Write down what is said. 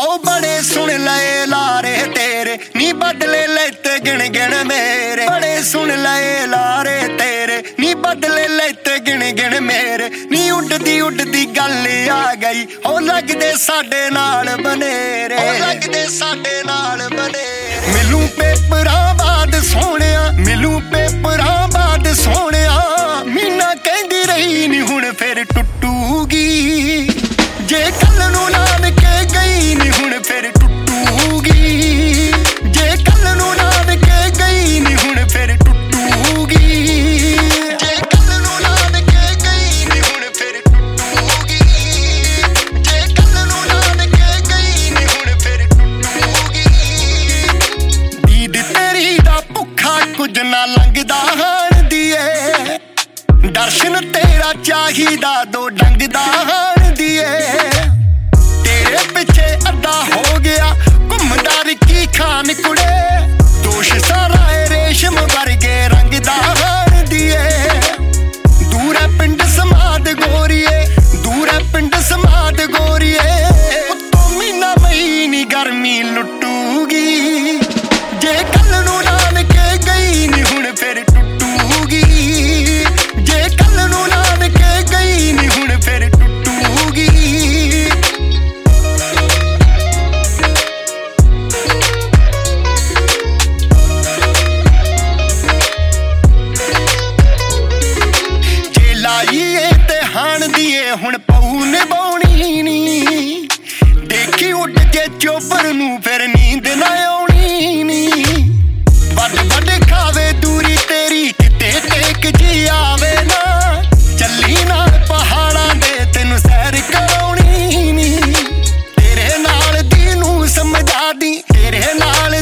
आओ बड़े सुन लए लारे तेरे नी बदले लेते गिन गिन मेरे बड़े सुन लए लारे तेरे नी बदले लेते गिन गिन मेरे नी उड़दी गल आ गई ओ लगदे साडे नाल बनेरे ओ लगदे साडे नाल बनेरे मिलूं पेपरां बाद सोहणिया मिलूं पेपरां बाद सोहणिया मीना कहंदी रही नी हुण फिर टुटूगी जे कल नूं नानके गई नी हुण फिर टुटूगी जे कल नूं नानके गई नी हुण फिर टुटूगी जे कल नूं नानके गई नी हुण फिर टुटूगी जे कल नूं नानके गई नी हुण फिर टुटूगी दीद तेरी दा भुखा कुछ ना लंघदा हाण दीए दर्शन तेरा चाहिदा दो डंग दा हाण दीए तेरे पिछे अद्धा हो गया घुमदार की खान कुड़े दोष सारा रेशम वर्गे रंग दा हाण दीए दूर है पिंड समाद गोरीए दूर है पिंड समाद गोरीए उत्तों मीना मई नी गर्मी लुटूगी जे कल नूं नानके गई नी हुण फिर टुटूगी जे कल नूं नानके गई नी हुण फिर टुटूगी जे लाईए ते हाण दीए हुण पऊ निभाउणी नी देखी उड़ के चोपर नूं फिर नींद ना आउणी नी वड वड खावे दूरी तेरी किते टेक जी आवे ना ਚੱਲੀ ਨਾਲ ਪਹਾੜਾਂ ਦੇ ਤੈਨੂੰ ਸੈਰ ਕਰਾਉਣੀ ਨੀ ਤੇਰੇ ਨਾਲ ਦੀ ਨੂੰ ਸਮਝਾ ਦੀ ਤੇਰੇ ਨਾਲ